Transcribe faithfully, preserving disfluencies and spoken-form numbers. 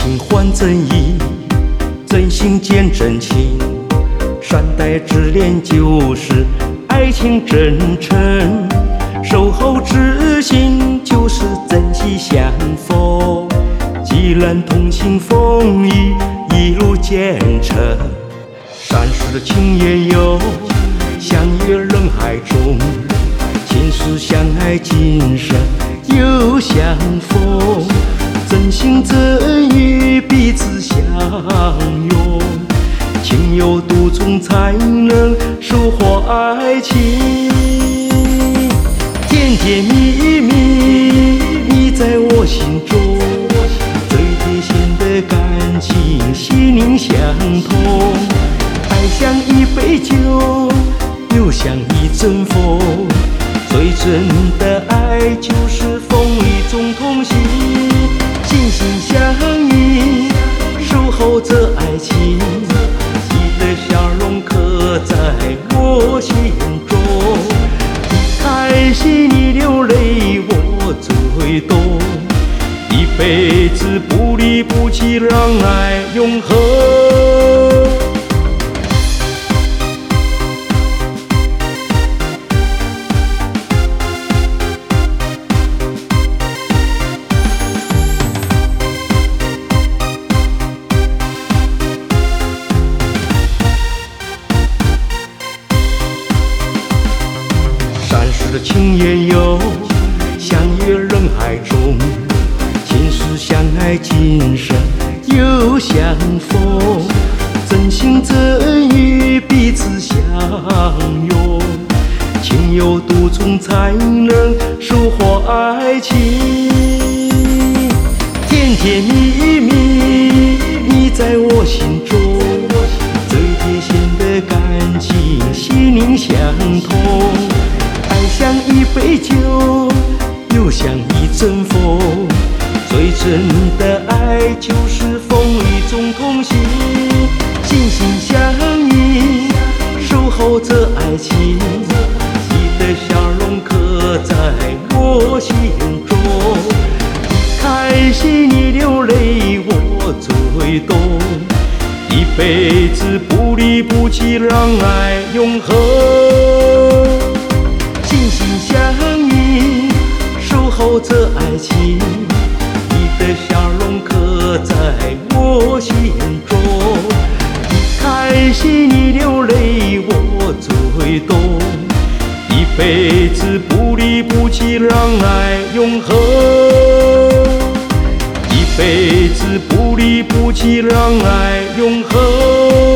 情换真意，真心见真情，善待执恋就是爱情真诚，守候之心就是珍惜相逢。既然同心风雨一路兼程，善世的情也有，相约人海中，前世相爱今生又相逢，真心真意彼此相拥，情有独钟才能收获爱情。甜甜蜜蜜你在我心中，最贴心的感情心灵相通，爱像一杯酒，又像一阵风，最真的爱就是风雨中同行，心心相印，守候着爱情，你的笑容刻在我心中，你开心你流泪我最懂，一辈子不离不弃让爱永恒。善世的情也有，相约人海中，前世相爱今生又相逢，真心真意彼此相拥，情有独钟才能收获爱情。甜甜蜜蜜你在我心中，最贴心的感情心灵相通，爱像一杯酒，又像一阵风，最真的爱就是风雨中同行，心心相印，守候着爱情，你的笑容刻在我心中，你开心你流泪我最懂，一辈子不离不弃让爱永恒。心心相印，守候着爱情，你的笑容刻在我心中，你开心你流泪我最懂，一辈子不离不弃让爱永恒，一辈子不离不弃让爱永恒。